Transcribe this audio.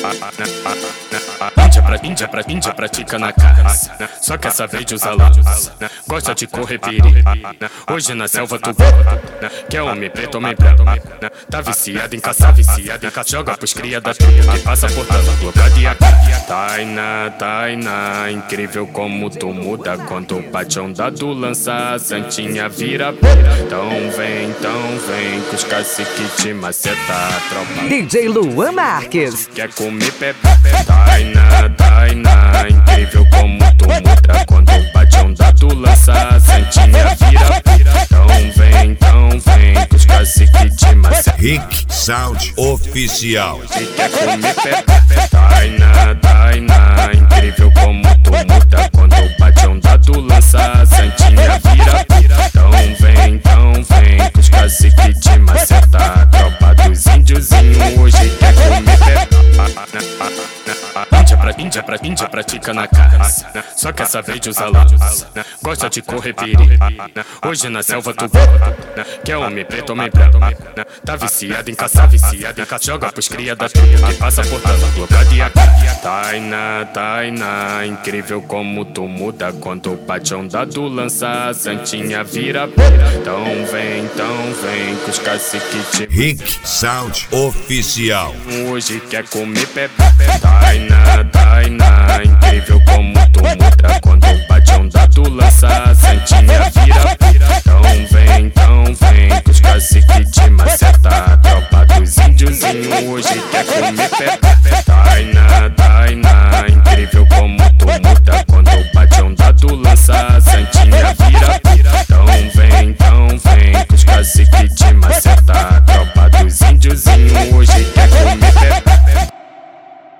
Índia pratica na caça, só que essa vez usa lança. Gosta de correr perigo, hoje na selva tu volta. Quer homem preto, homem branco. Tá viciado em caçar, joga pros cria da truta que passa portando blocado e aqui. Tainá, incrível como tu muda quando bate onda do lança, a santinha vira pira. Então vem, que os caciques te maceta a tropa. DJ Luan Marques. Quer comer pepe? Tainá, incrível como tu muda quando bate onda do lança, a santinha vira pira. Então vem, que os caciques te maceta. Rick Sound Oficial. Quer comer pepe? Tainá, incrível como tu muda quando bate onda do lança, a santinha vira pira. Então vem, que os caciques te maceta. A tropa dos índiozinhos hoje quer comer pepe. Índia pratica na caça, só que essa vez usa lança. Gosta de correr perigo, hoje na selva tu volta. Quer homem preto, homem branco. Tá viciado em caçar, joga pros cria da truta que passa portando blocado e aqui. Tainá, incrível como tu muda quando bate onda do lança, a santinha vira pira. Então vem, que os caciques te Rick Sound Oficial. hoje quer comer pepe. Tainá, incrível como tu muda quando bate onda do lança, a santinha vira pira. Então vem, que os caciques te maceta. A tropa dos índiozinhos hoje quer comer pepe. Tainá, incrível como